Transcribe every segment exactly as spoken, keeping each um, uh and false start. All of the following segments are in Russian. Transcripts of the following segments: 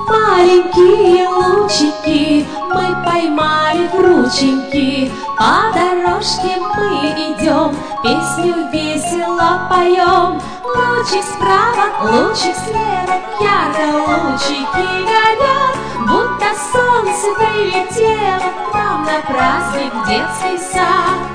Маленькие лучики мы поймали в рученьки, по дорожке мы идем, песню весело поем. Лучик справа, лучик слева, ярко лучики горят, будто солнце прилетело к нам на праздник в детский сад.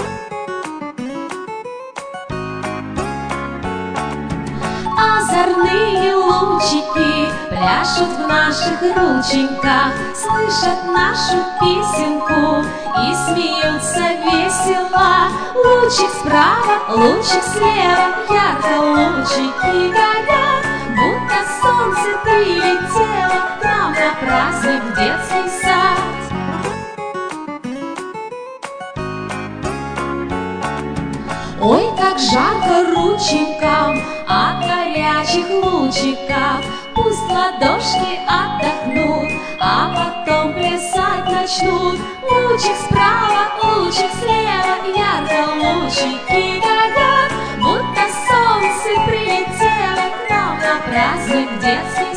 Озорные лучики пляшут в наших рученьках, слышат нашу песенку и смеются весело. Лучик справа, лучик слева, ярко лучики горят, будто солнце прилетело к нам на праздник в детский сад. Ой, как жарко рученькам от горячих лучиков, пусть ладошки отдохнут, а потом плясать начнут. Лучик справа, лучик слева, ярко лучики горят, будто солнце прилетело к нам на праздник в детский